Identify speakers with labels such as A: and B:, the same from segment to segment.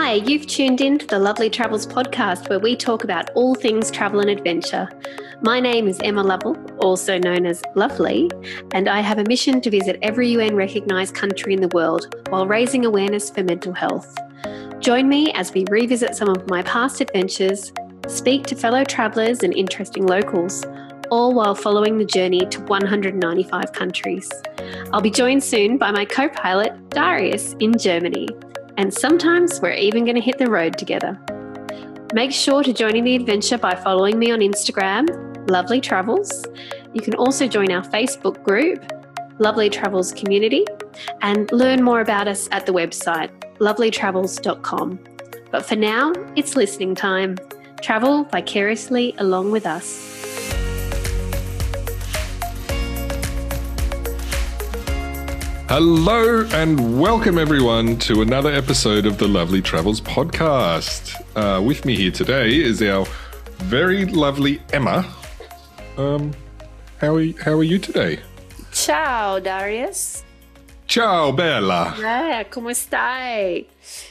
A: Hi, you've tuned in to the Lovely Travels podcast where we talk about all things travel and adventure. My name is Emma Lovell, also known as Lovely, and I have a mission to visit every UN recognised country in the world while raising awareness for mental health. Join me as we revisit some of my past adventures, speak to fellow travellers and interesting locals, all while following the journey to 195 countries. I'll be joined soon by my co-pilot, Darius, in Germany. And sometimes we're even going to hit the road together. Make sure to join in the adventure by following me on Instagram, Lovely Travels. You can also join our Facebook group, Lovely Travels Community, and learn more about us at the website, lovelytravels.com. But for now, it's listening time. Travel vicariously along with us.
B: Hello and welcome everyone to another episode of the Lovely Travels podcast. With me here today is our very lovely Emma. How are you today?
A: Ciao, Darius.
B: Ciao, Bella.
A: Come stai?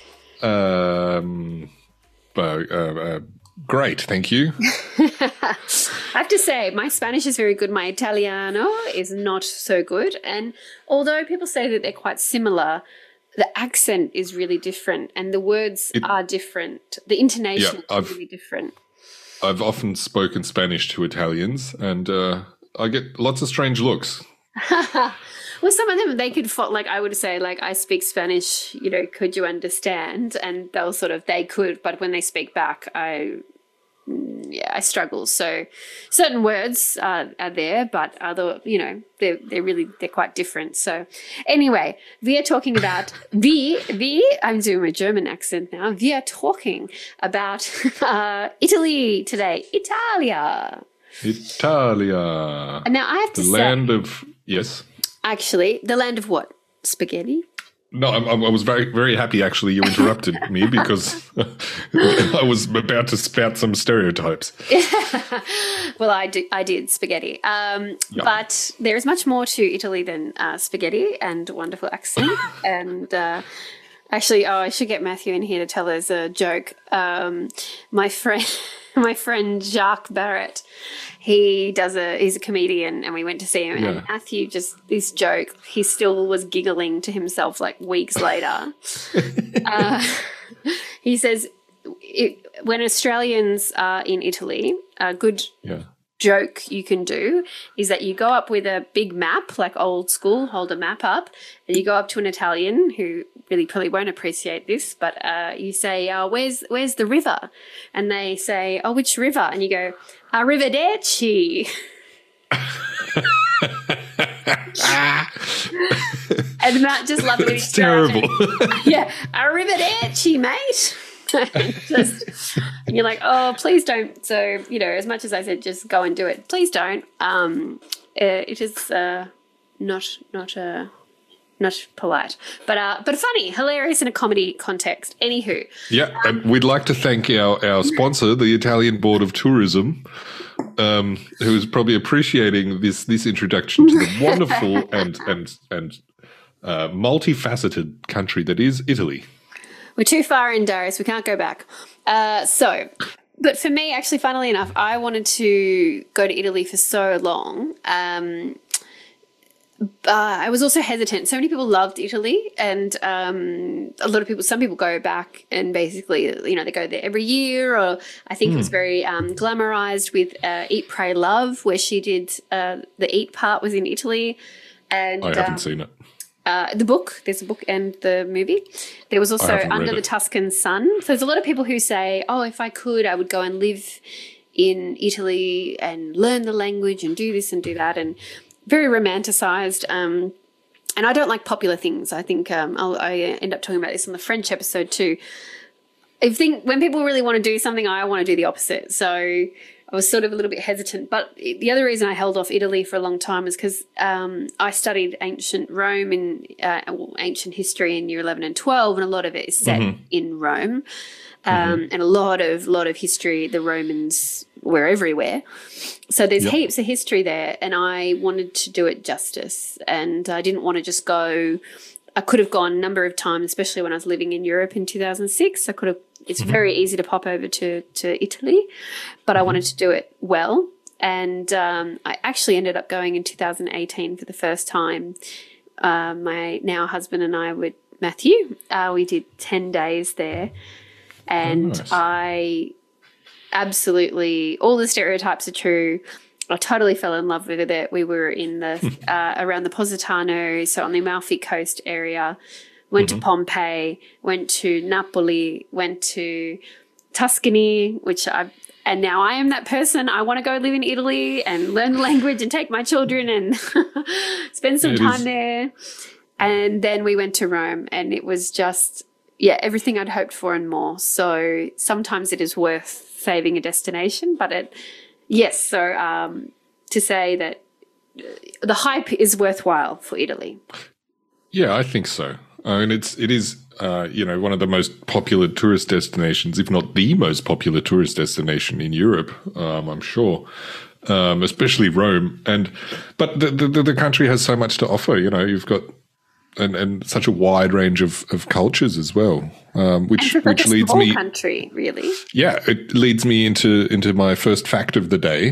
B: Great, thank you.
A: I have to say, my Spanish is very good. My Italiano is not so good. And although people say that they're quite similar, the accent is really different and the words are different. The intonation is really different.
B: I've often spoken Spanish to Italians and I get lots of strange looks.
A: Well, some of them, they could, I would say, I speak Spanish, could you understand? And they could, but when they speak back, I struggle. So certain words are there, but other, they're quite different. So anyway, we are talking about, I'm doing my German accent now. We are talking about Italy today. Italia. And now I have to say.
B: The land of, yes.
A: Actually, the land of what? Spaghetti?
B: No, I was very, very happy, actually, you interrupted me because I was about to spout some stereotypes.
A: Well, I did spaghetti. But there is much more to Italy than spaghetti and wonderful accent. And actually, I should get Matthew in here to tell us a joke. My friend Jacques Barrett, he's a comedian and we went to see him and Matthew, just this joke, he still was giggling to himself weeks later. He says when Australians are in Italy, a good joke you can do is that you go up with a big map, old school, hold a map up, and you go up to an Italian who really probably won't appreciate this, but you say, where's the river? And they say, oh, which river? And you go, arrivederci. And Matt just loved it.
B: It's terrible.
A: Yeah, arrivederci, mate. And you're like, oh, please don't. So, as much as I said, just go and do it. Please don't. It is not polite, but funny, hilarious in a comedy context. Anywho.
B: Yeah, and we'd like to thank our sponsor, the Italian Board of Tourism, who is probably appreciating this introduction to the wonderful and multifaceted country that is Italy.
A: We're too far in, Darius. We can't go back. But for me, actually, funnily enough, I wanted to go to Italy for so long. I was also hesitant. So many people loved Italy and some people go back and basically, they go there every year, or I think it was very glamorized with Eat, Pray, Love, where she did the Eat part was in Italy. And
B: I haven't seen it.
A: There's a book and the movie. There was also Under the Tuscan Sun. So there's a lot of people who say, oh, if I could, I would go and live in Italy and learn the language and do this and do that, and very romanticized. And I don't like popular things. I think I end up talking about this on the French episode too. I think when people really want to do something, I want to do the opposite. So I was sort of a little bit hesitant. But the other reason I held off Italy for a long time is because I studied ancient Rome and ancient history in year 11 and 12, and a lot of it is set in Rome. And a lot of history, the Romans were everywhere. So there's heaps of history there, and I wanted to do it justice. And I didn't want to just go I could have gone a number of times, especially when I was living in Europe in 2006. It's very easy to pop over to Italy, but I wanted to do it well. And I actually ended up going in 2018 for the first time. My now husband and I with Matthew, we did 10 days there. And
B: nice.
A: I absolutely, all the stereotypes are true. I totally fell in love with it. We were in the around the Positano, so on the Amalfi Coast area. Went to Pompeii, went to Napoli, went to Tuscany, and now I am that person. I want to go live in Italy and learn the language and take my children and spend some time there. And then we went to Rome, and it was just, everything I'd hoped for and more. So sometimes it is worth saving a destination, but to say that the hype is worthwhile for Italy.
B: Yeah, I think so. I mean, it is one of the most popular tourist destinations, if not the most popular tourist destination in Europe. I'm sure, especially Rome. But the country has so much to offer. You've got and such a wide range of cultures as well, which leads me
A: country really.
B: Yeah, it leads me into my first fact of the day.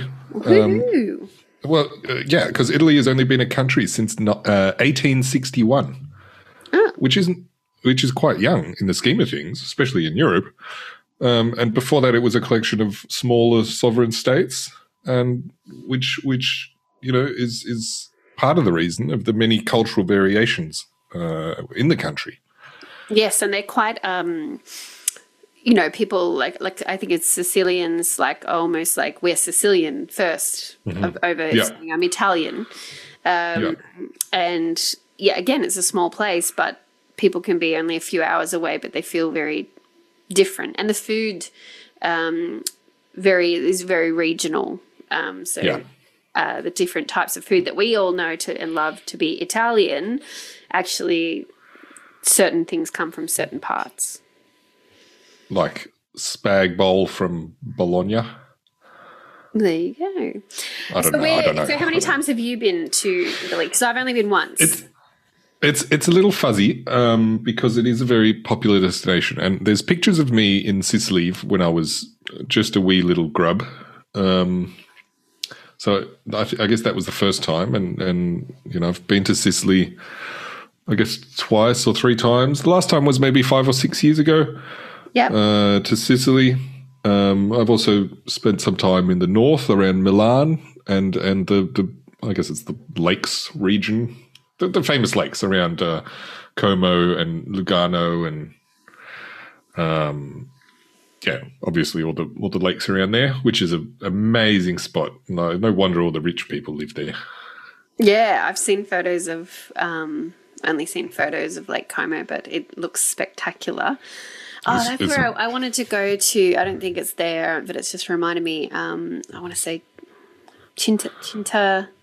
B: Because Italy has only been a country since 1861. Which is quite young in the scheme of things, especially in Europe. And before that, it was a collection of smaller sovereign states, and which is part of the reason of the many cultural variations in the country.
A: Yes, and they're quite people like I think it's Sicilians, like almost like we're Sicilian first over saying I'm Italian, and again, it's a small place, but people can be only a few hours away, but they feel very different. And the food is very regional. The different types of food that we all know and love to be Italian, actually certain things come from certain parts.
B: Like spag bowl from Bologna.
A: There you go.
B: I don't know.
A: So how many times have you been to Italy? Because I've only been once.
B: It's a little fuzzy because it is a very popular destination, and there's pictures of me in Sicily when I was just a wee little grub. So I guess that was the first time, and I've been to Sicily, I guess twice or three times. The last time was maybe 5 or 6 years ago.
A: Yeah.
B: To Sicily. I've also spent some time in the north around Milan and the I guess it's the lakes region. The famous lakes around Como and Lugano and obviously all the lakes around there, which is an amazing spot. No wonder all the rich people live there.
A: Yeah, I've seen photos of only seen photos of Lake Como, but it looks spectacular. That's where I wanted to go to. I don't think it's there, but it's just reminded me. I want to say Cintadera.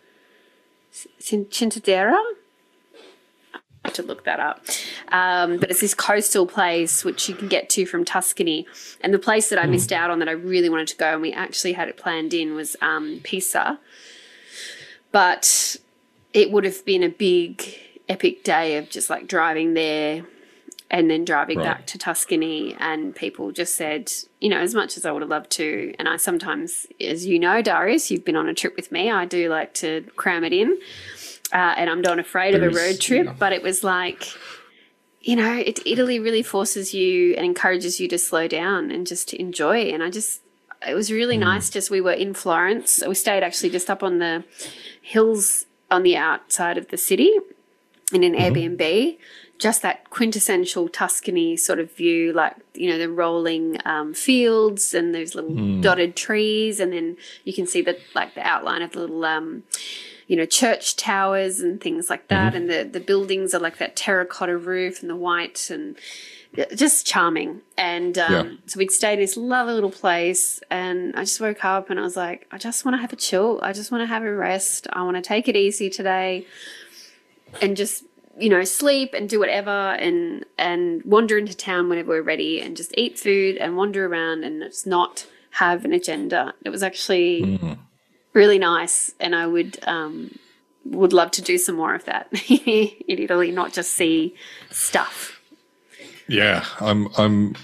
A: I have to look that up. But it's this coastal place which you can get to from Tuscany. And the place that I missed out on that I really wanted to go, and we actually had it planned in, was Pisa. But it would have been a big, epic day of just like driving there and then driving back to Tuscany. And people just said, as much as I would have loved to, and I sometimes, as you know, Darius, you've been on a trip with me, I do like to cram it in. And I'm not afraid of a road trip, but it was like, Italy really forces you and encourages you to slow down and just to enjoy. And it was really nice. We were in Florence. We stayed actually just up on the hills on the outside of the city in an Airbnb, just that quintessential Tuscany sort of view, like, the rolling fields and those little dotted trees. And then you can see the outline of the little, church towers and things like that. And the buildings are like that terracotta roof and the white, and just charming. And so we'd stayed in this lovely little place, and I just woke up and I was like, I just want to have a chill. I just want to have a rest. I want to take it easy today and just, sleep and do whatever and wander into town whenever we're ready and just eat food and wander around and just not have an agenda. It was actually really nice, and I would would love to do some more of that in Italy, not just see stuff.
B: Yeah, I'm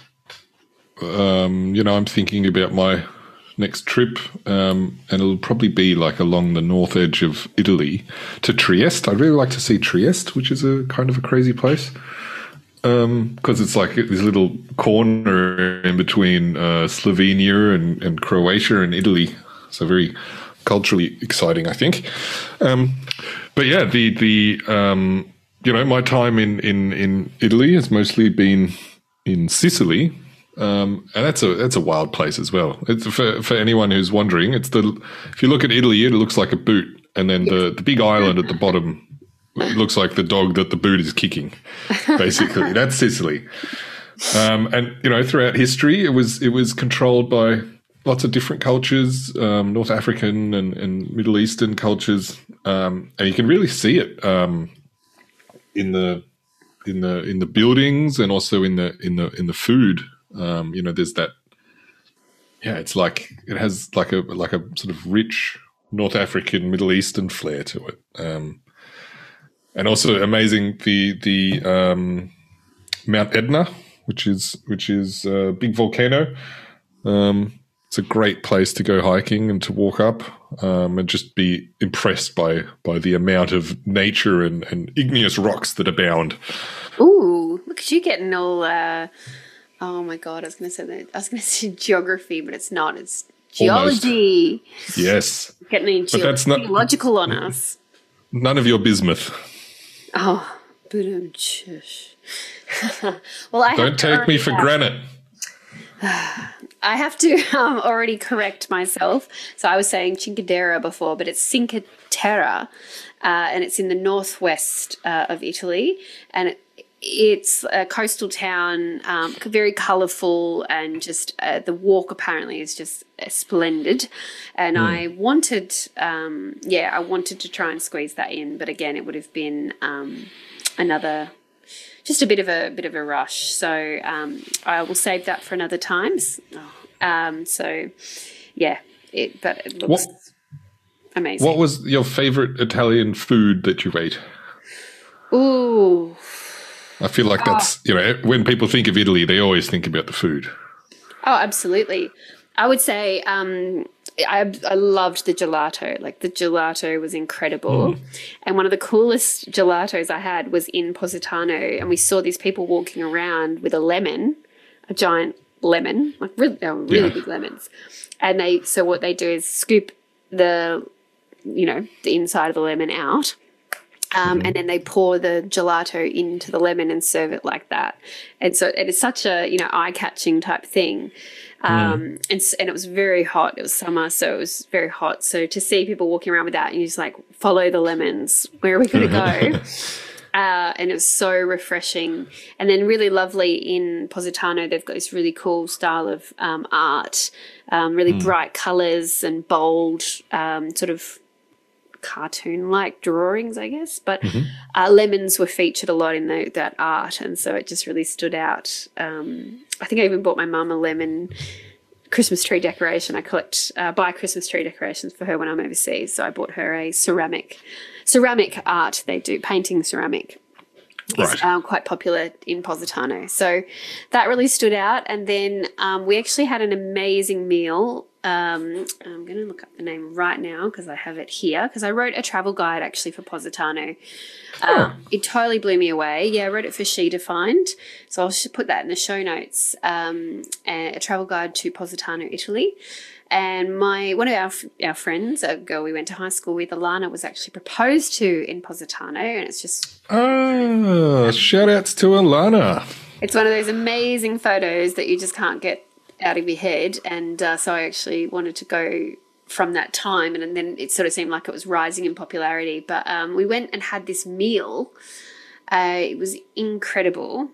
B: thinking about my next trip, and it'll probably be like along the north edge of Italy to Trieste. I'd really like to see Trieste, which is a kind of a crazy place, because it's like this little corner in between Slovenia and Croatia and Italy. So very culturally exciting, I think. But yeah, my time in Italy has mostly been in Sicily. And that's a wild place as well. It's for anyone who's wondering. If you look at Italy, it looks like a boot, and then the big island at the bottom looks like the dog that the boot is kicking. Basically, that's Sicily. And throughout history, it was controlled by lots of different cultures, North African and Middle Eastern cultures, and you can really see it in the buildings and also in the food. There's that. Yeah, it's like it has like a sort of rich North African, Middle Eastern flair to it, and also amazing the Mount Etna, which is a big volcano. It's a great place to go hiking and to walk up, and just be impressed by the amount of nature and igneous rocks that abound.
A: Ooh, look at you getting all. Oh my God, I was going to say geography, but it's not. It's geology.
B: Almost. Yes.
A: Getting geological on us.
B: None of your bismuth.
A: Oh, well,
B: don't take me for granite.
A: I have to already correct myself. So I was saying Cinque Terre before, but it's Cinque Terre, and it's in the northwest of Italy, and it's a coastal town, very colourful, and just the walk apparently is just splendid. And I wanted, to try and squeeze that in, but again, it would have been just a bit of a rush. So I will save that for another time. But it looks amazing.
B: What was your favourite Italian food that you ate?
A: Ooh.
B: I feel like that's, when people think of Italy, they always think about the food.
A: Oh, absolutely. I would say I loved the gelato. Like, the gelato was incredible. And one of the coolest gelatos I had was in Positano, and we saw these people walking around with a giant lemon, like really big lemons. And what they do is scoop the inside of the lemon out. And then they pour the gelato into the lemon and serve it like that. And so it is such a, eye-catching type thing. And it was very hot. It was summer, so it was very hot. So to see people walking around with that, and you just like, follow the lemons. Where are we going to go? And it was so refreshing. And then really lovely in Positano, they've got this really cool style of art, really bright colours and bold sort of cartoon-like drawings, I guess, but lemons were featured a lot in that art, and so it just really stood out. I think I even bought my mum a lemon Christmas tree decoration. I buy Christmas tree decorations for her when I'm overseas, so I bought her a ceramic art. They do painting ceramic. Right. Is quite popular in Positano, so that really stood out. And then we actually had an amazing meal. I'm going to look up the name right now because I have it here, because I wrote a travel guide actually for Positano. It totally blew me away. Yeah, I wrote it for She Defined, so I'll put that in the show notes. A travel guide to Positano, Italy. And one of our friends, a girl we went to high school with, Alana, was actually proposed to in Positano, and it's just...
B: Oh, shout-outs to Alana.
A: It's one of those amazing photos that you just can't get out of your head, and so I actually wanted to go from that time, and then it sort of seemed like it was rising in popularity. But we went and had this meal. It was incredible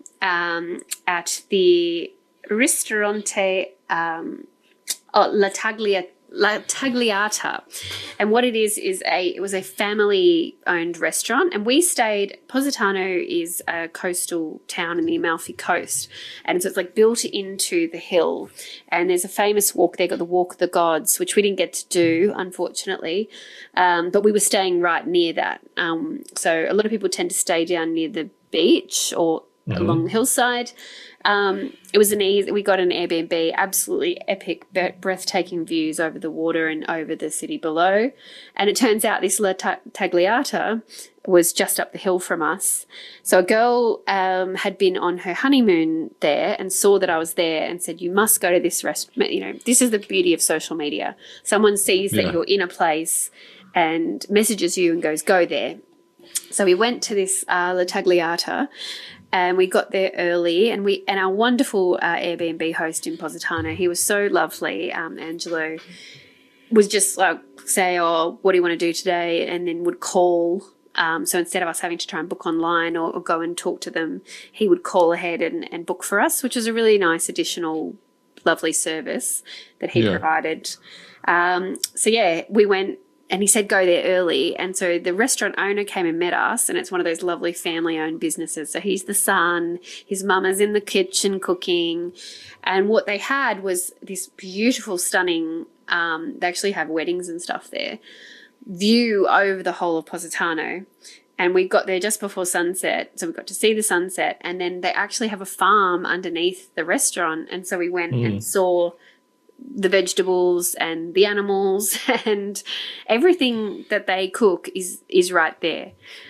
A: at the Ristorante... La La Tagliata, and what it is it was a family-owned restaurant, and we stayed. Positano is a coastal town in the Amalfi Coast, and so it's like built into the hill. And there's a famous walk there, got the Walk of the Gods, which we didn't get to do, unfortunately, but we were staying right near that. So a lot of people tend to stay down near the beach or along the hillside. It was we got an Airbnb, absolutely epic, breathtaking views over the water and over the city below. And it turns out this La Tagliata was just up the hill from us. So a girl had been on her honeymoon there and saw that I was there and said, you must go to this restaurant. You know, this is the beauty of social media. Someone sees that you're in a place and messages you and goes, go there. So we went to this La Tagliata, and we got there early, and our wonderful Airbnb host in Positano, he was so lovely. Angelo was just like say, "Oh, what do you want to do today?" and then would call. So instead of us having to try and book online or go and talk to them, he would call ahead and book for us, which was a really nice additional, lovely service that he provided. We went. And he said, go there early. And so the restaurant owner came and met us, and it's one of those lovely family-owned businesses. So he's the son, his mama's in the kitchen cooking. And what they had was this beautiful, stunning, they actually have weddings and stuff there, view over the whole of Positano. And we got there just before sunset, so we got to see the sunset. And then they actually have a farm underneath the restaurant. And so we went and saw the vegetables and the animals, and everything that they cook is right there.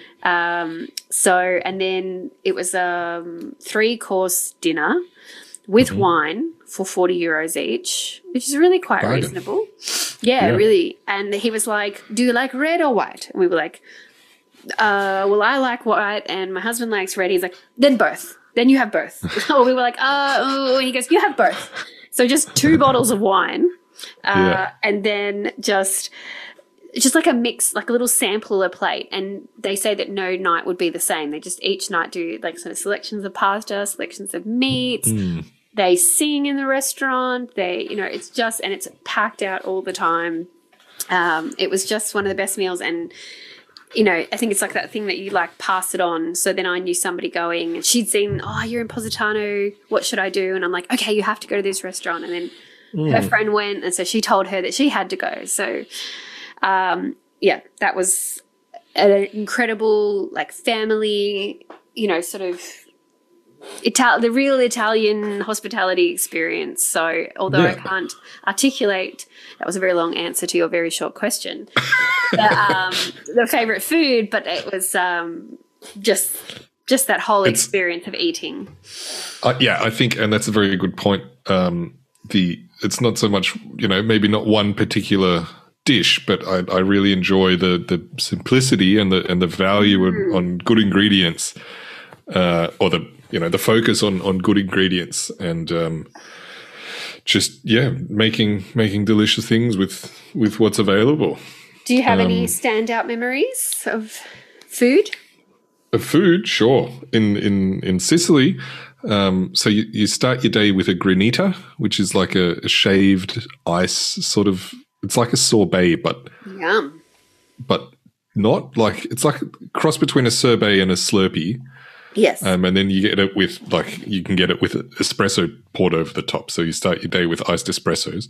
A: And then it was a 3-course dinner with wine for 40 euros each, which is really quite reasonable. Yeah, really. And he was like, do you like red or white? And we were like, well, I like white and my husband likes red. He's like, then both. Then you have both. So we were like, he goes, you have both. So just 2 bottles of wine, and then just like a mix, like a little sampler plate. And they say that no night would be the same. They just each night do like sort of selections of pasta, selections of meats. They sing in the restaurant. It's just, and it's packed out all the time. It was just one of the best meals. And I think it's like that thing that you like pass it on. So then I knew somebody going, and she'd seen, you're in Positano, what should I do? And I'm like, okay, you have to go to this restaurant. And then her friend went, and so she told her that she had to go. So, that was an incredible, like, family, sort of the real Italian hospitality experience. So although I can't articulate, that was a very long answer to your very short question, the favourite food, but it was just that whole experience of eating.
B: I think, and that's a very good point. It's not so much, maybe not one particular dish, but I really enjoy the simplicity and the value on good ingredients, or the focus on good ingredients, and making delicious things with what's available.
A: Do you have any standout memories of food?
B: Of food, sure. In Sicily, so you start your day with a granita, which is like a shaved ice sort of. It's like a sorbet, but
A: yum.
B: But not like, it's like a cross between a sorbet and a Slurpee.
A: Yes.
B: And then you get it with, like, you can get it with espresso poured over the top. So you start your day with iced espressos.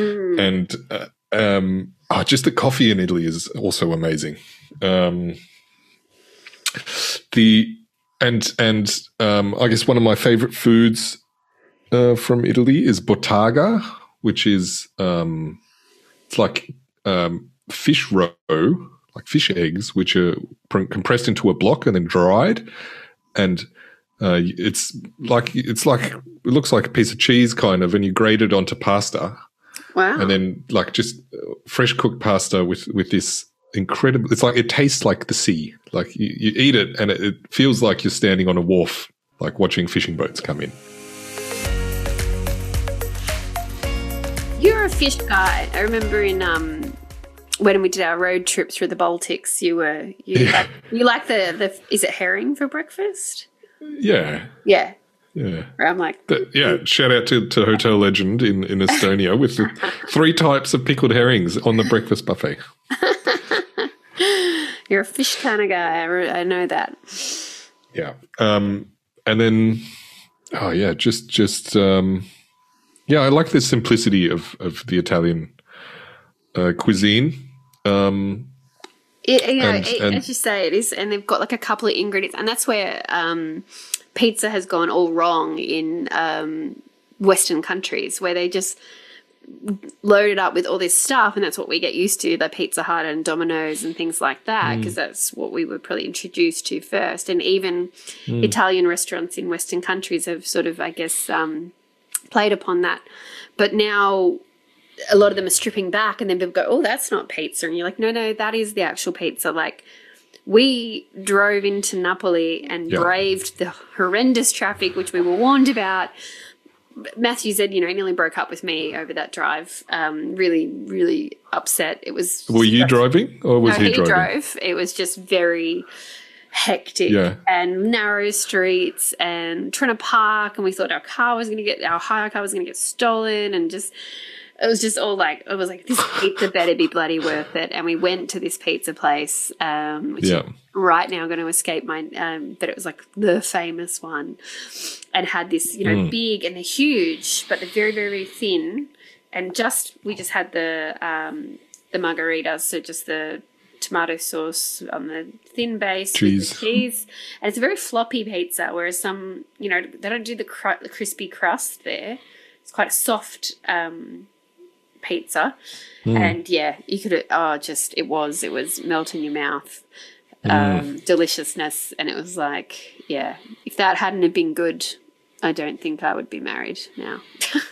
B: And just the coffee in Italy is also amazing. I guess one of my favorite foods from Italy is bottaga, which is it's like fish roe, like fish eggs, which are compressed into a block and then dried. And it looks like a piece of cheese kind of, and you grate it onto pasta.
A: Wow.
B: And then like just fresh cooked pasta with this incredible, it's like, it tastes like the sea. Like you eat it and it feels like you're standing on a wharf, like watching fishing boats come in.
A: You're a fish guy. I remember in when we did our road trip through the Baltics, you like the is it herring for breakfast?
B: Yeah.
A: Yeah.
B: Yeah.
A: Where I'm like,
B: shout out to Hotel Legend in Estonia with the 3 types of pickled herrings on the breakfast buffet.
A: you're a fish kind of guy. I know that.
B: Yeah. And then, I like the simplicity of the Italian cuisine.
A: As you say, it is, and they've got like a couple of ingredients, and that's where pizza has gone all wrong in Western countries, where they just load it up with all this stuff, and that's what we get used to, the Pizza Hut and Domino's and things like that, because that's what we were probably introduced to first. And even Italian restaurants in Western countries have sort of, I guess, played upon that. But now a lot of them are stripping back, and then people go, oh, that's not pizza. And you're like, no, that is the actual pizza. Like, we drove into Napoli and braved the horrendous traffic, which we were warned about. Matthew said, he nearly broke up with me over that drive. Really, really upset. It was.
B: Were you driving, or was he driving?
A: He drove. It was just very hectic and narrow streets, and trying to park, and we thought our hire car was going to get stolen, and just. It was just all like, it was like, this pizza better be bloody worth it. And we went to this pizza place, which is right now going to escape my, but it was like the famous one, and had this, big, and they're huge, but they're very, very, very thin. And we just had the margaritas, so just the tomato sauce on the thin base with the cheese. And it's a very floppy pizza, whereas some, they don't do the crispy crust there. It's quite a soft, pizza, and you could it was melt in your mouth, deliciousness. And it was like, if that hadn't have been good, I don't think I would be married now.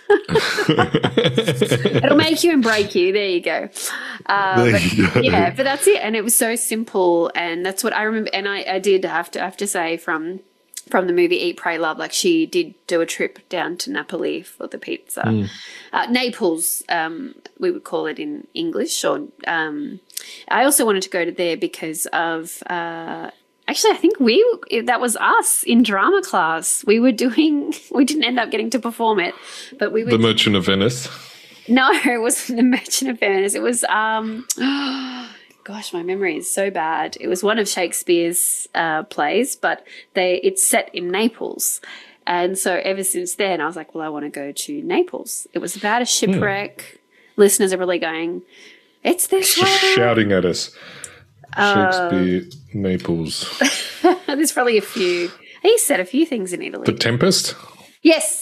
A: It'll make you and break you. There you go. But that's it. And it was so simple, and that's what I remember. And I did have to say from the movie Eat, Pray, Love, like, she did do a trip down to Napoli for the pizza. Naples, we would call it in English. Or I also wanted to go to there because of actually, I think that was us in drama class. We didn't end up getting to perform it, but we were
B: The Merchant of Venice. No,
A: it wasn't The Merchant of Venice. It was gosh, my memory is so bad. It was one of Shakespeare's plays, but it's set in Naples. And so ever since then, I was like, well, I want to go to Naples. It was about a shipwreck. Listeners are really going, it's this way.
B: Shouting at us. Shakespeare, Naples.
A: There's probably a few. He said a few things in Italy.
B: The Tempest?
A: Yes.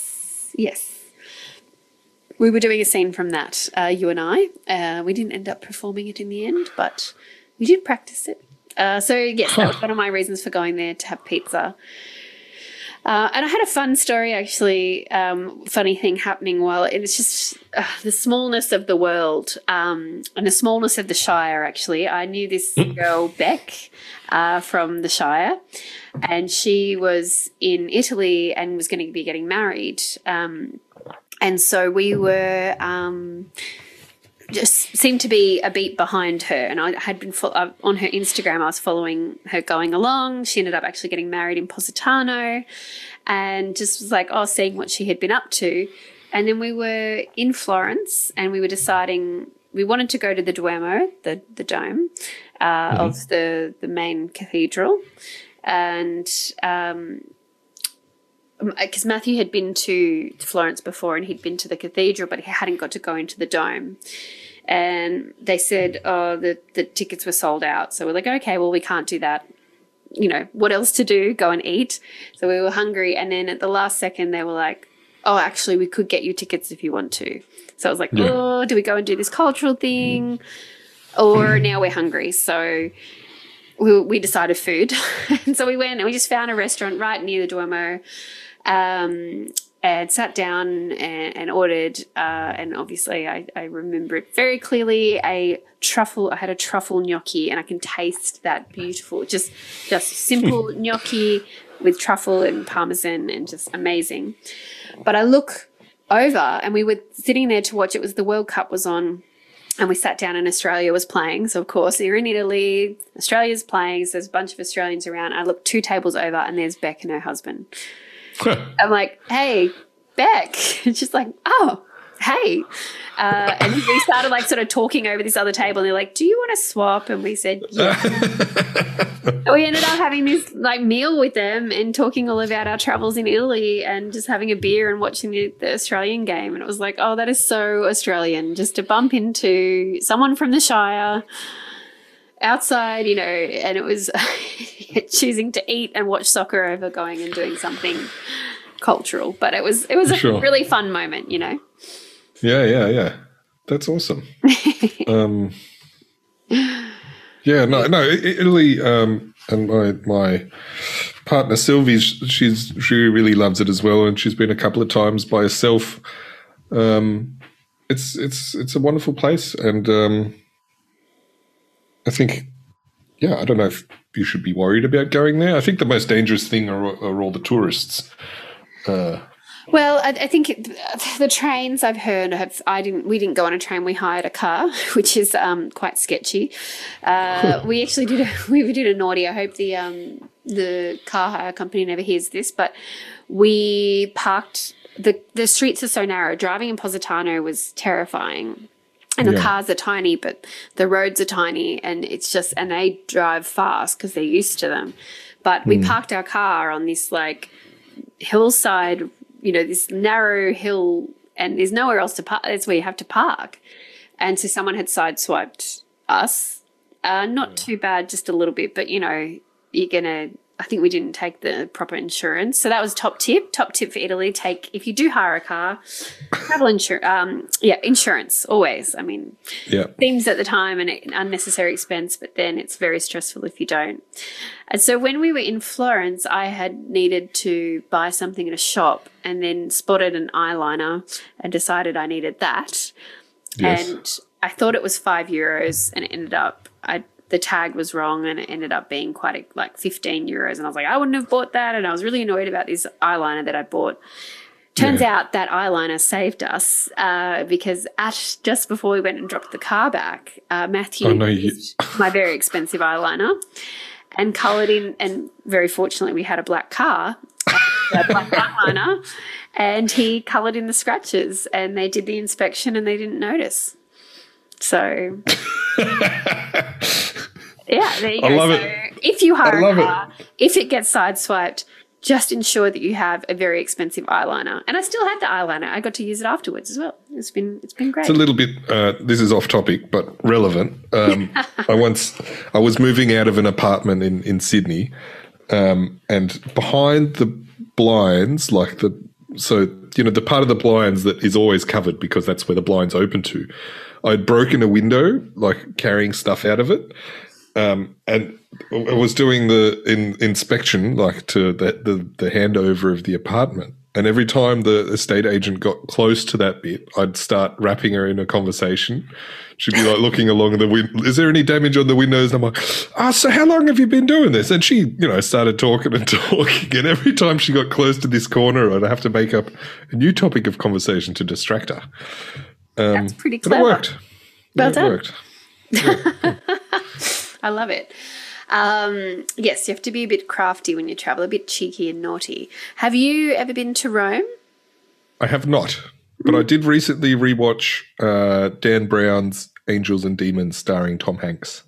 A: We were doing a scene from that, you and I. We didn't end up performing it in the end, but we did practice it. So, yes, that was one of my reasons for going there, to have pizza. And I had a fun story, actually, funny thing happening while it's just the smallness of the world and the smallness of the Shire, actually. I knew this girl, Beck, from the Shire, and she was in Italy and was going to be getting married. And so we were just seemed to be a beat behind her. And I had been on her Instagram, I was following her going along. She ended up actually getting married in Positano, and just was like, seeing what she had been up to. And then we were in Florence, and we were deciding we wanted to go to the Duomo, the dome of the main cathedral. And because Matthew had been to Florence before, and he'd been to the cathedral, but he hadn't got to go into the dome. And they said, the tickets were sold out. So we're like, okay, well, we can't do that. What else to do? Go and eat. So we were hungry. And then at the last second, they were like, actually, we could get you tickets if you want to. So I was like, do we go and do this cultural thing? Or now we're hungry. So we decided food. And so we went and we just found a restaurant right near the Duomo, and sat down and ordered, and obviously I remember it very clearly, I had a truffle gnocchi, and I can taste that beautiful, just simple gnocchi with truffle and parmesan, and just amazing. But I look over, and we were sitting there to watch, it was the World Cup was on, and we sat down and Australia was playing. So, of course, you're in Italy, Australia's playing, so there's a bunch of Australians around. I look 2 tables over, and there's Beck and her husband. I'm like, hey, Beck. And she's like, oh, hey. And we started like sort of talking over this other table, and they're like, do you want to swap? And we said, yeah. We ended up having this like meal with them and talking all about our travels in Italy and just having a beer and watching the Australian game. And it was like, oh, that is so Australian, just to bump into someone from the Shire outside, and it was choosing to eat and watch soccer over going and doing something cultural. But it was a really fun moment,
B: Yeah. That's awesome. Italy, and my partner Sylvie, she really loves it as well, and she's been a couple of times by herself. It's a wonderful place, and I think, I don't know if you should be worried about going there. I think the most dangerous thing are all the tourists.
A: Well, I think the trains I've heard we didn't go on a train. We hired a car, which is quite sketchy. We actually did a naughty. I hope the car hire company never hears this, but we parked. The streets are so narrow. Driving in Positano was terrifying. And the cars are tiny, but the roads are tiny, and and they drive fast because they're used to them. But we parked our car on this like hillside, this narrow hill, and there's nowhere else to park. That's where you have to park. And so someone had sideswiped us. Not too bad, just a little bit, but I think we didn't take the proper insurance. So that was top tip for Italy. If you do hire a car, travel insurance. Insurance always. I mean, seems at the time an unnecessary expense, but then it's very stressful if you don't. And so when we were in Florence, I had needed to buy something at a shop and then spotted an eyeliner and decided I needed that. Yes. And I thought it was €5, and it ended up the tag was wrong, and it ended up being quite like €15. And I was like, I wouldn't have bought that. And I was really annoyed about this eyeliner that I bought. Turns out that eyeliner saved us because just before we went and dropped the car back, Matthew used my very expensive eyeliner and coloured in, and very fortunately we had a black car, a black eyeliner, and he coloured in the scratches, and they did the inspection and they didn't notice. So... Yeah, there you go.
B: I love
A: so
B: it.
A: If you hire a car, if it gets sideswiped, just ensure that you have a very expensive eyeliner. And I still had the eyeliner. I got to use it afterwards as well. It's been great.
B: It's a little bit. This is off topic, but relevant. I was moving out of an apartment in Sydney, and behind the blinds, the part of the blinds that is always covered because that's where the blinds open to. I'd broken a window, like carrying stuff out of it. And I was doing the inspection, like to the handover of the apartment. And every time the estate agent got close to that bit, I'd start wrapping her in a conversation. She'd be like looking along the window. Is there any damage on the windows? And I'm like, so how long have you been doing this? And she, started talking and talking. And every time she got close to this corner, I'd have to make up a new topic of conversation to distract her.
A: That's pretty clever.
B: But it worked.
A: Well done.
B: It worked. Yeah.
A: I love it. Yes, you have to be a bit crafty when you travel, a bit cheeky and naughty. Have you ever been to Rome?
B: I have not, but I did recently rewatch Dan Brown's Angels and Demons starring Tom Hanks.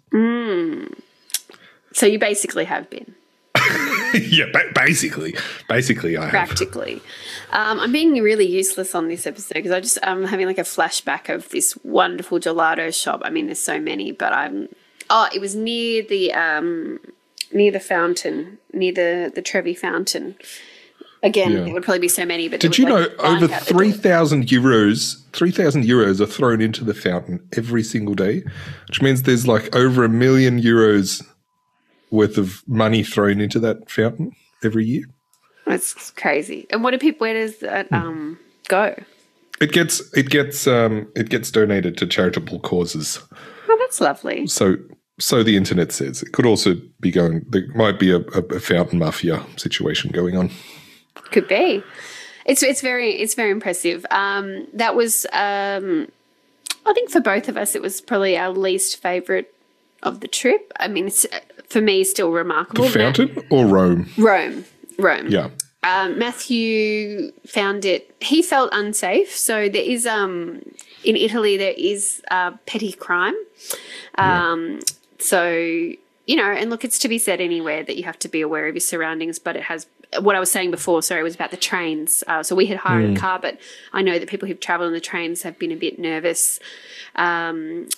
A: So you basically have been.
B: Yeah, basically I have.
A: Practically. I'm being really useless on this episode because I'm having like a flashback of this wonderful gelato shop. I mean, there's so many, but it was near the fountain, near the Trevi Fountain. Again, it would probably be so many. But
B: did you know over 3,000 euros are thrown into the fountain every single day, which means there's like over €1 million worth of money thrown into that fountain every year.
A: That's crazy. And where does that go?
B: It gets donated to charitable causes.
A: Oh, that's lovely.
B: So the internet says. It could also be there might be a fountain mafia situation going on.
A: Could be. It's very impressive. That was I think for both of us it was probably our least favourite of the trip. I mean, it's for me still remarkable.
B: The fountain or Rome?
A: Rome.
B: Yeah.
A: Matthew found it, he felt unsafe. So there is, in Italy, there is petty crime. So, you know, and look, it's to be said anywhere that you have to be aware of your surroundings, but it has, what I was saying before, sorry, was about the trains. So we had hired a car, but I know that people who've travelled on the trains have been a bit nervous. Even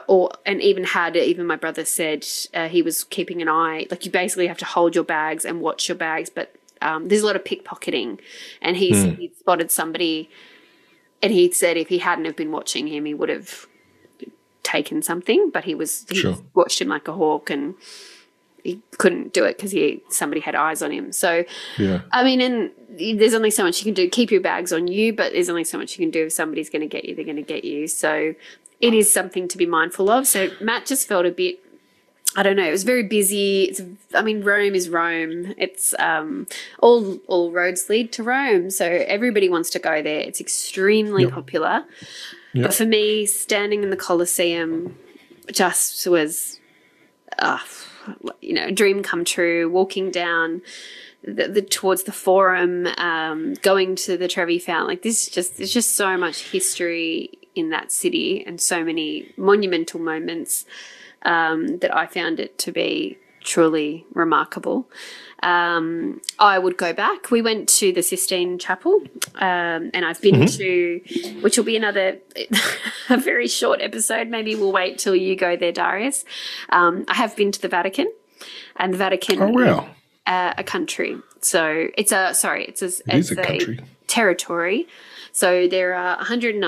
A: my brother said he was keeping an eye, like you basically have to hold your bags and watch your bags, but there's a lot of pickpocketing, and he said he'd spotted somebody, and he said if he hadn't have been watching him, he would have taken something, but he watched him like a hawk, and he couldn't do it because somebody had eyes on him. So, I mean, and there's only so much you can do. Keep your bags on you, but there's only so much you can do. If somebody's going to get you, they're going to get you. So it is something to be mindful of. So Matt just felt a bit, I don't know, it was very busy. Rome is Rome. It's all roads lead to Rome. So everybody wants to go there. It's extremely popular. Yep. But for me, standing in the Colosseum just was, a dream come true. Walking down towards the Forum, going to the Trevi Fountain, like there's just so much history in that city and so many monumental moments. That I found it to be truly remarkable. I would go back. We went to the Sistine Chapel, and I've been to, which will be a very short episode. Maybe we'll wait till you go there, Darius. I have been to the Vatican, and the Vatican is a country. So it's a country. Territory. So there are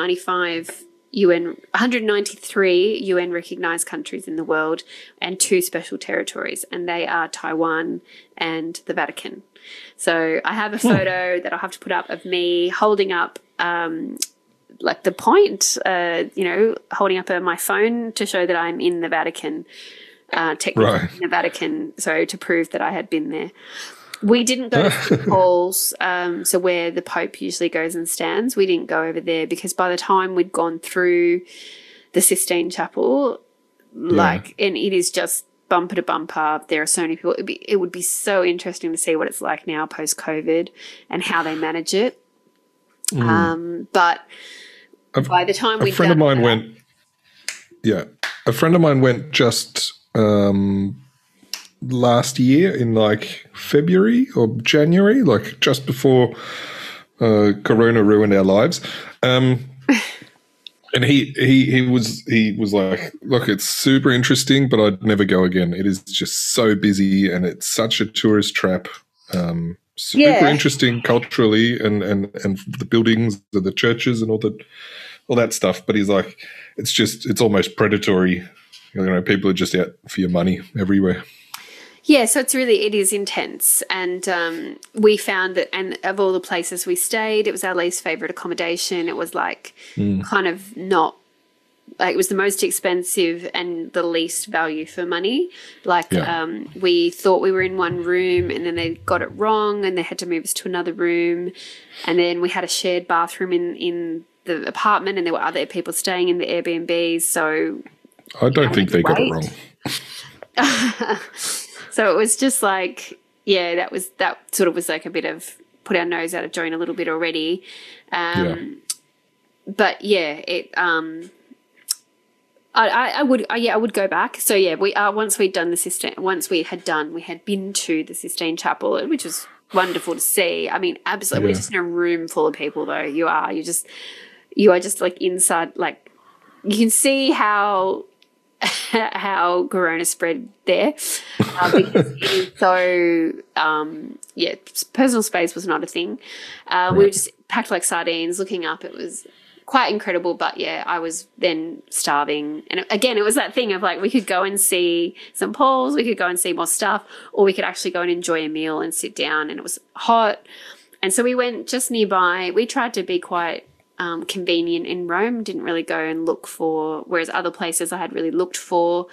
A: 193 UN recognized countries in the world and 2 special territories, and they are Taiwan and the Vatican. So I have a photo that I'll have to put up of me holding up like the point, holding up my phone to show that I'm in the Vatican, technically in the Vatican, so to prove that I had been there. We didn't go to St. Paul's, so where the Pope usually goes and stands. We didn't go over there because by the time we'd gone through the Sistine Chapel, and it is just bumper to bumper. There are so many people. It would be so interesting to see what it's like now post-COVID and how they manage it. But by the time a friend of mine
B: went just last year in like February or January, like just before Corona ruined our lives. And he was like, look, it's super interesting, but I'd never go again. It is just so busy and it's such a tourist trap. Super interesting culturally and the buildings and the churches and all that stuff. But he's like, it's almost predatory. People are just out for your money everywhere.
A: Yeah, so it is intense. And we found that, and of all the places we stayed, it was our least favourite accommodation. It was like kind of not, like it was the most expensive and the least value for money. Like we thought we were in one room and then they got it wrong and they had to move us to another room. And then we had a shared bathroom in the apartment and there were other people staying in the Airbnbs. So
B: I don't think they got it wrong.
A: So it was just like, that sort of was like a bit of put our nose out of joint a little bit already. But I would go back. So we once we had been to the Sistine Chapel, which was wonderful to see. I mean, absolutely. We're just in a room full of people though. You are just like inside, like you can see how Corona spread there because it is so personal space was not a thing. We were just packed like sardines looking up. It was quite incredible, but I was then starving, and again it was that thing of like we could go and see St. Paul's, we could go and see more stuff, or we could actually go and enjoy a meal and sit down, and it was hot, and so we went just nearby. We tried to be quite convenient in Rome, didn't really go and look for, whereas other places I had really looked for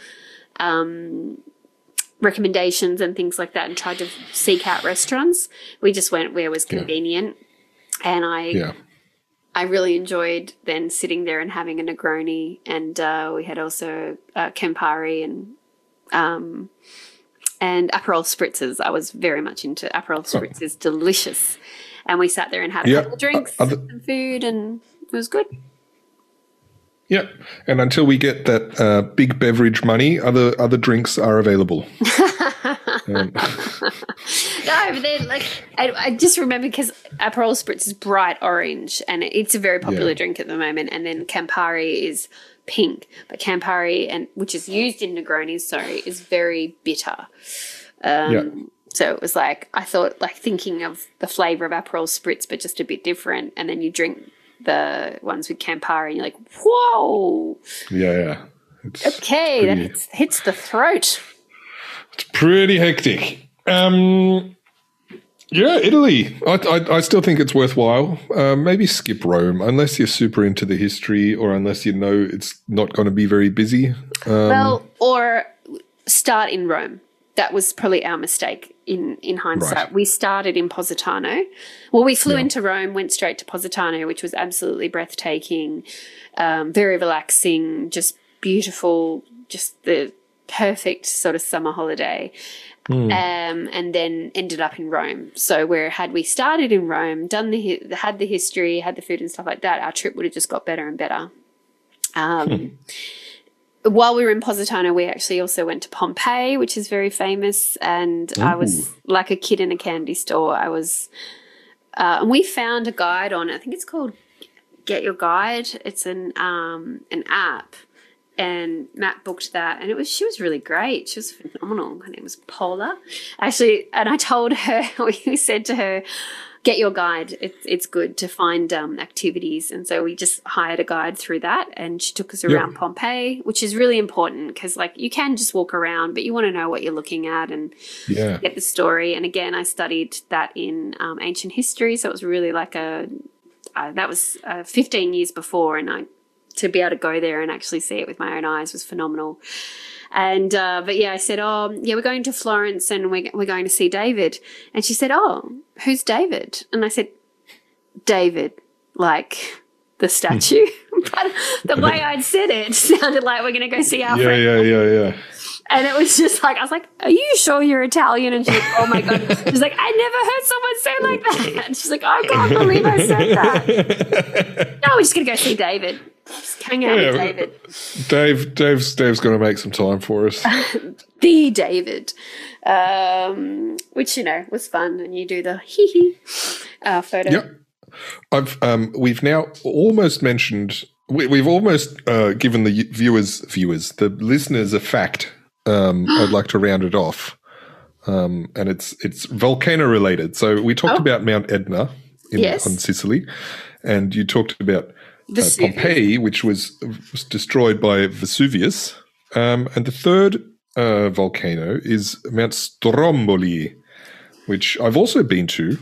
A: recommendations and things like that and tried to seek out restaurants. We just went where was convenient, and I really enjoyed then sitting there and having a Negroni, and we had also Campari and and Aperol spritzes. I was very much into Aperol spritzes. Delicious. And we sat there and had a couple of drinks and food, and it was good.
B: Yeah, and until we get that big beverage money, other drinks are available.
A: No, but then I just remember because Aperol Spritz is bright orange, and it's a very popular drink at the moment. And then Campari is pink, but Campari, which is used in Negronis, is very bitter. So it was like, I thought, like, thinking of the flavour of Aperol Spritz, but just a bit different. And then you drink the ones with Campari and you're like, whoa.
B: Yeah.
A: That hits the throat.
B: It's pretty hectic. Italy. I still think it's worthwhile. Maybe skip Rome, unless you're super into the history or unless you know it's not going to be very busy.
A: Or start in Rome. That was probably our mistake in hindsight. Right. We started in Positano. Well, we flew into Rome, went straight to Positano, which was absolutely breathtaking, very relaxing, just beautiful, just the perfect sort of summer holiday. And then ended up in Rome. So had we started in Rome, had the history, had the food and stuff like that, our trip would have just got better and better. While we were in Positano, we actually also went to Pompeii, which is very famous, and I was like a kid in a candy store. And we found a guide on, I think it's called Get Your Guide. It's an app, and Matt booked that, and she was really great. She was phenomenal. Her name was Paula, actually, and I told her, we said to her, get your guide. It's good to find activities. And so we just hired a guide through that, and she took us around Pompeii, which is really important because, like, you can just walk around, but you want to know what you're looking at and get the story. And again, I studied that in ancient history, so it was really like that was 15 years before, and to be able to go there and actually see it with my own eyes was phenomenal. And but I said, we're going to Florence and we're going to see David. And she said, who's David? And I said, David, like the statue. But the way I'd said it sounded like we're going to go see our friend.
B: Yeah.
A: And it was just like, I was like, are you sure you're Italian? And she's like, oh my God. She's like, I never heard someone say like that. And she's like, I can't believe I said that. No, we're just going to go see David. Just hang out with David.
B: Dave's going to make some time for us.
A: The David, which, was fun. And you do the hee photo.
B: Yep. We've now almost mentioned, we've almost given the the listeners a fact. I'd like to round it off. And it's volcano related. So we talked about Mount Etna on Sicily, and you talked about Pompeii, which was destroyed by Vesuvius. And the third volcano is Mount Stromboli, which I've also been to.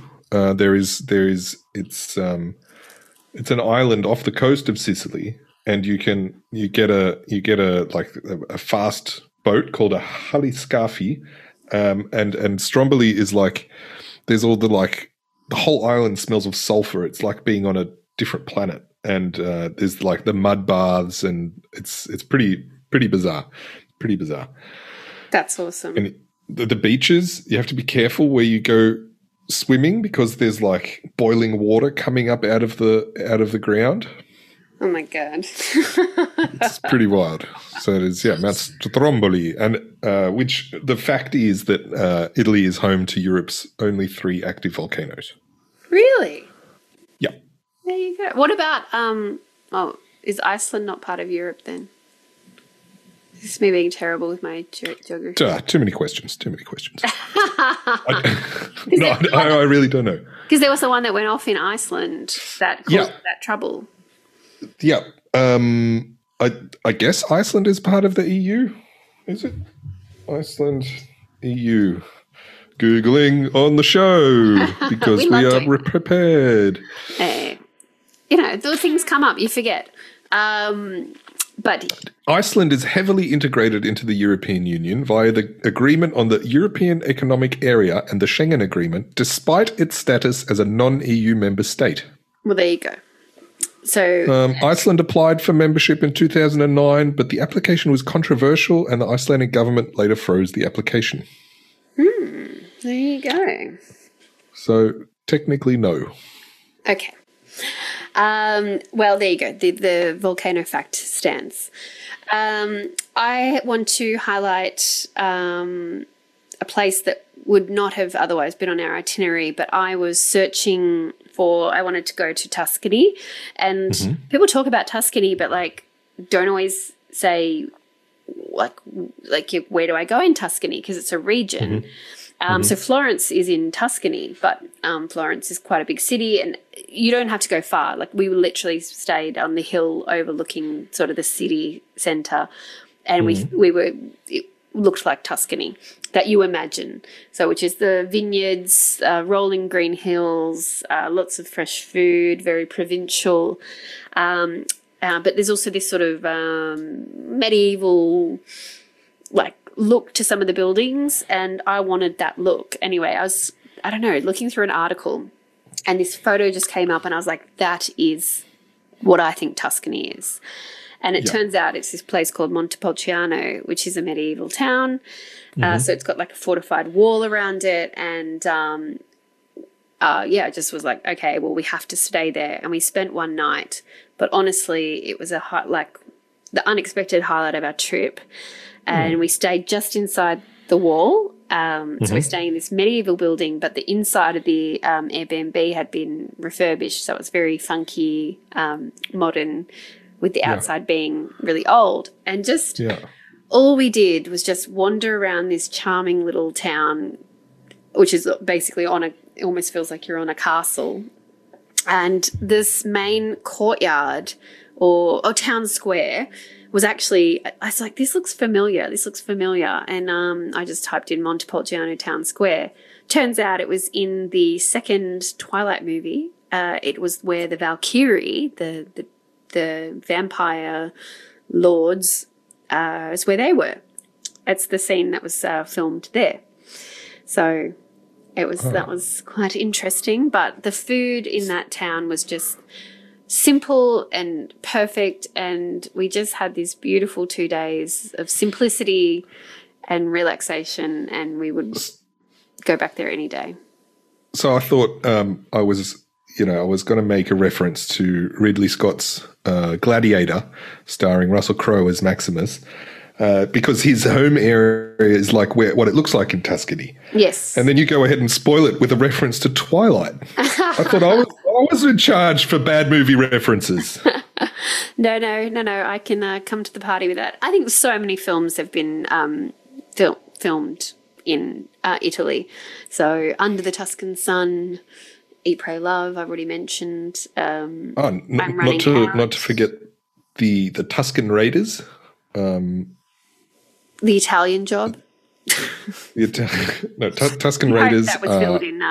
B: It's an island off the coast of Sicily, and you get a fast boat called a haliscafi, and Stromboli is like, there's all the whole island smells of sulfur. It's like being on a different planet, and there's like the mud baths, and it's pretty bizarre. Pretty bizarre.
A: That's awesome.
B: And the beaches, you have to be careful where you go swimming because there's like boiling water coming up out of the ground.
A: Oh my God.
B: It's pretty wild. So it is, Mount Stromboli, and which the fact is that Italy is home to Europe's only 3 active volcanoes.
A: Really?
B: Yeah.
A: There you go. What about is Iceland not part of Europe then? This is me being terrible with my geography.
B: Too many questions. I really don't know.
A: Because there was the one that went off in Iceland that caused that trouble.
B: Yeah. I guess Iceland is part of the EU. Is it? Iceland, EU. Googling on the show because we are prepared.
A: The things come up, you forget. But
B: Iceland is heavily integrated into the European Union via the Agreement on the European Economic Area and the Schengen Agreement, despite its status as a non-EU member state.
A: Well, there you go. So
B: Iceland applied for membership in 2009, but the application was controversial and the Icelandic government later froze the application.
A: There you go.
B: So technically, no.
A: Okay. Well, there you go. The volcano fact stands. I want to highlight a place that would not have otherwise been on our itinerary, but I was searching for, I wanted to go to Tuscany, and people talk about Tuscany, but like don't always say like where do I go in Tuscany, because it's a region. So Florence is in Tuscany, but Florence is quite a big city, and you don't have to go far. Like we literally stayed on the hill overlooking sort of the city centre, and it looked like Tuscany that you imagine. So which is the vineyards, rolling green hills, lots of fresh food, very provincial. But there's also this sort of medieval like look to some of the buildings, and I wanted that look. Anyway, I don't know, looking through an article, and this photo just came up, and I was like, that is what I think Tuscany is. And it turns out it's this place called Montepulciano, which is a medieval town. So it's got like a fortified wall around it, and I just was like, okay, well, we have to stay there. And we spent one night, but honestly, it was the unexpected highlight of our trip. And we stayed just inside the wall. So we're staying in this medieval building, but the inside of the Airbnb had been refurbished. So it's very funky, modern, with the outside being really old. And just all we did was just wander around this charming little town, which is basically it almost feels like you're on a castle. And this main courtyard or town square was actually, I was like, this looks familiar. And I just typed in Montepulciano Town Square. Turns out it was in the second Twilight movie. It was where the Valkyrie, the vampire lords, is where they were. It's the scene that was filmed there. So that was quite interesting. But the food in that town was just simple and perfect, and we just had these beautiful 2 days of simplicity and relaxation, and we would go back there any day.
B: So I thought I was going to make a reference to Ridley Scott's Gladiator, starring Russell Crowe as Maximus, because his home area is like what it looks like in Tuscany.
A: Yes.
B: And then you go ahead and spoil it with a reference to Twilight. I thought I was in charge for bad movie references.
A: No. I can come to the party with that. I think so many films have been filmed in Italy. So Under the Tuscan Sun, Eat, Pray, Love, I've already mentioned.
B: Not to forget the Tuscan Raiders.
A: The Italian Job.
B: Tuscan Raiders.
A: That was filmed in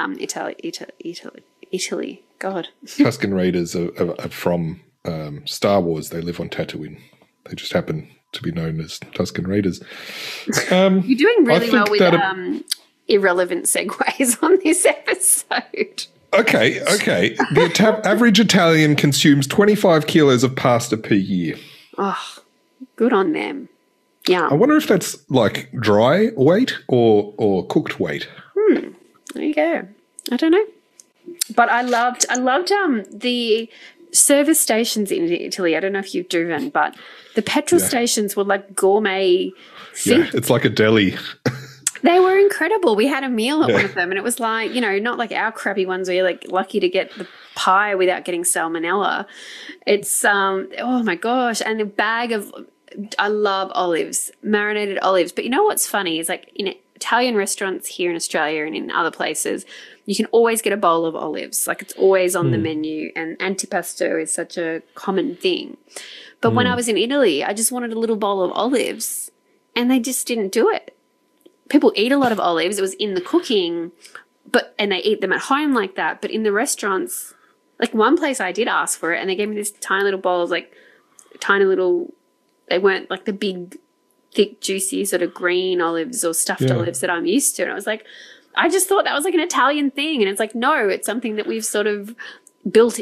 A: Italy. God.
B: Tuscan Raiders are from Star Wars. They live on Tatooine. They just happen to be known as Tuscan Raiders.
A: You're doing really well with irrelevant segues on this episode.
B: Okay. The average Italian consumes 25 kilos of pasta per year.
A: Oh, good on them. Yeah.
B: I wonder if that's like dry weight or cooked weight.
A: There you go. I don't know. But I loved the service stations in Italy. I don't know if you've driven, but the petrol stations were like gourmet.
B: Yeah, it's like a deli.
A: They were incredible. We had a meal at one of them, and it was like, not like our crappy ones where you're like lucky to get the pie without getting salmonella. It's oh my gosh, and a bag of, I love olives, marinated olives. But you know what's funny is like in Italian restaurants here in Australia and in other places, you can always get a bowl of olives. Like it's always on the menu, and antipasto is such a common thing. But when I was in Italy, I just wanted a little bowl of olives, and they just didn't do it. People eat a lot of olives. It was in the cooking, and they eat them at home like that. But in the restaurants, like one place I did ask for it, and they gave me this tiny little bowl of like tiny little, they weren't like the big, thick, juicy sort of green olives or stuffed olives that I'm used to. And I was like, I just thought that was like an Italian thing. And it's like, no, it's something that we've sort of built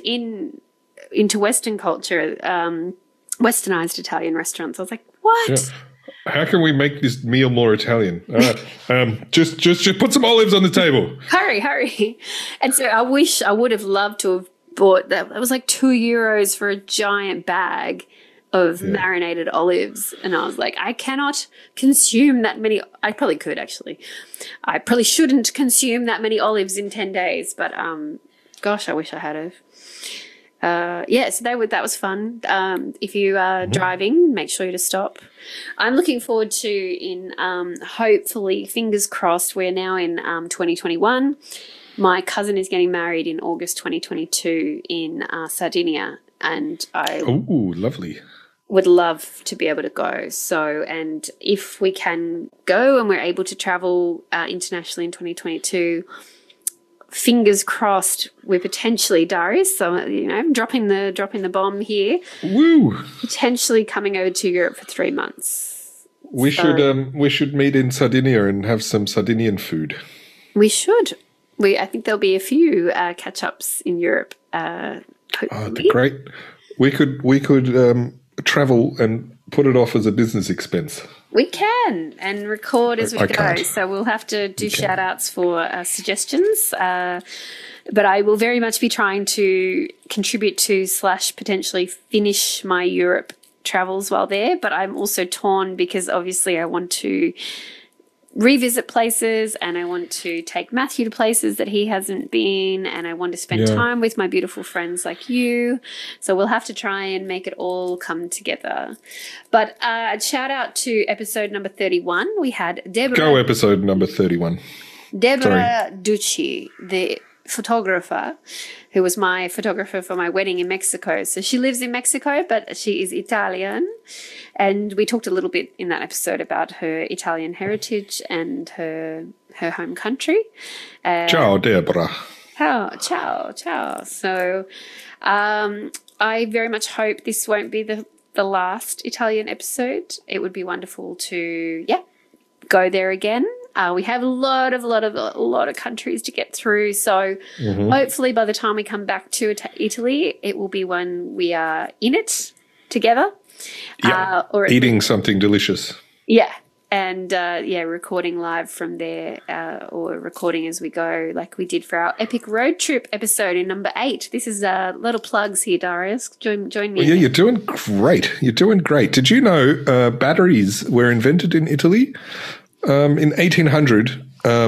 A: into Western culture, westernized Italian restaurants. I was like, what?
B: Yeah. How can we make this meal more Italian? Just put some olives on the table.
A: Hurry. And so I wish I would have loved to have bought that. It was like €2 for a giant bag of marinated olives. And I was like, I cannot consume that many. I probably could, actually. I probably shouldn't consume that many olives in 10 days. But, gosh, I wish I had have. So that was fun. If you are driving, make sure you to stop. I'm looking forward to hopefully, fingers crossed, we're now in 2021. My cousin is getting married in August 2022 in Sardinia, and I
B: lovely.
A: Would love to be able to go. So, and if we can go and we're able to travel internationally in 2022, fingers crossed, we're potentially, Darius, so I'm dropping the bomb here.
B: Woo!
A: Potentially coming over to Europe for 3 months.
B: We should meet in Sardinia and have some Sardinian food.
A: We should. I think there'll be a few catch ups in Europe.
B: Great. We could travel and put it off as a business expense.
A: We can, and record as we go.
B: Can't.
A: So we'll have to do shout-outs for suggestions. But I will very much be trying to contribute to / potentially finish my Europe travels while there. But I'm also torn because obviously I want to revisit places, and I want to take Matthew to places that he hasn't been, and I want to spend time with my beautiful friends like you. So we'll have to try and make it all come together. But shout out to episode number 31. We had Deborah.
B: Go episode number 31.
A: Deborah Ducci, the photographer, who was my photographer for my wedding in Mexico. So she lives in Mexico, but she is Italian. And we talked a little bit in that episode about her Italian heritage and her home country.
B: Ciao, Deborah.
A: Ciao. So I very much hope this won't be the last Italian episode. It would be wonderful to, go there again. We have a lot of countries to get through. So hopefully by the time we come back to Italy, it will be when we are in it together. Or
B: eating something delicious.
A: Yeah. And, recording live from there or recording as we go like we did for our epic road trip episode in number 8. This is a lot of plugs here, Darius. Join me.
B: Well, you're doing great. Did you know batteries were invented in Italy in 1800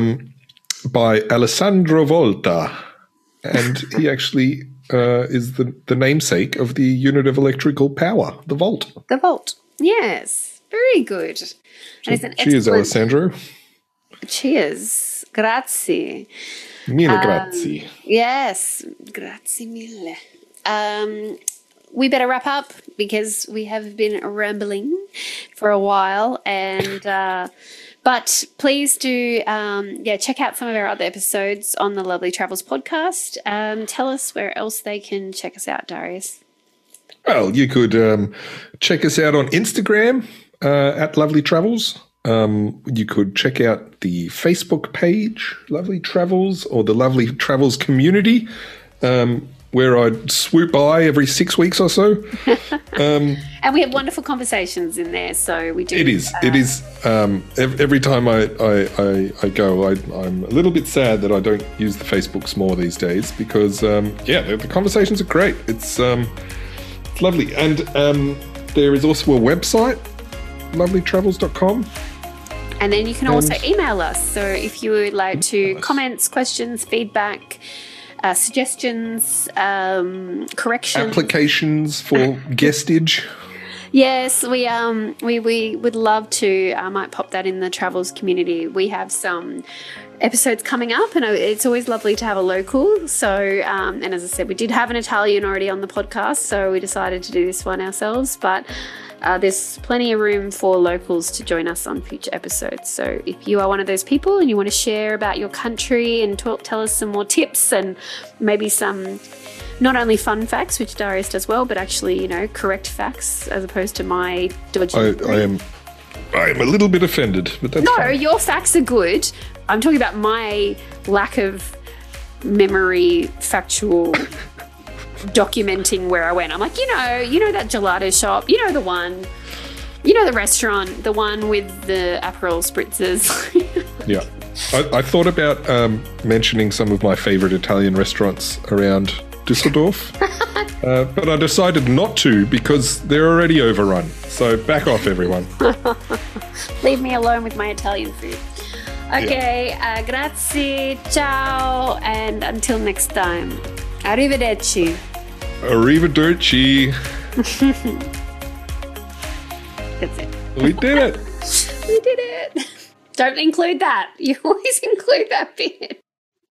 B: by Alessandro Volta? And he actually is the namesake of the unit of electrical power, the volt.
A: The volt, yes. Very good.
B: So, cheers, Alessandro.
A: Cheers. Grazie.
B: Mille grazie.
A: Yes, grazie mille. We better wrap up because we have been rambling for a while, and but please do check out some of our other episodes on the Lovely Travels podcast. Tell us where else they can check us out, Darius.
B: Well, you could check us out on Instagram at Lovely Travels. You could check out the Facebook page, Lovely Travels, or the Lovely Travels community, where I swoop by every 6 weeks or so.
A: And we have wonderful conversations in there, so we do.
B: It is. Every time I go, I'm a little bit sad that I don't use the Facebooks more these days because, the conversations are great. It's lovely. And there is also a website, lovelytravels.com.
A: And then you can also email us. So if you would like to comments, questions, feedback, suggestions, corrections,
B: applications for guestage.
A: Yes, we would love to. I might pop that in the travels community. We have some episodes coming up, and it's always lovely to have a local. So, and as I said, we did have an Italian already on the podcast, so we decided to do this one ourselves. But there's plenty of room for locals to join us on future episodes. So if you are one of those people and you want to share about your country and tell us some more tips and maybe some not only fun facts, which Darius does well, but actually, correct facts as opposed to my dodgy.
B: I am a little bit offended, but that's fine.
A: Your facts are good. I'm talking about my lack of memory, factual documenting where I went. I'm like, you know that gelato shop, the one. You know the restaurant, the one with the Aperol spritzers.
B: Yeah. I thought about mentioning some of my favourite Italian restaurants around Düsseldorf, but I decided not to because they're already overrun. So back off, everyone.
A: Leave me alone with my Italian food. Okay, grazie, ciao, and until next time. Arrivederci.
B: Arrivederci.
A: That's it.
B: We did it.
A: We did it. Don't include that. You always include that bit.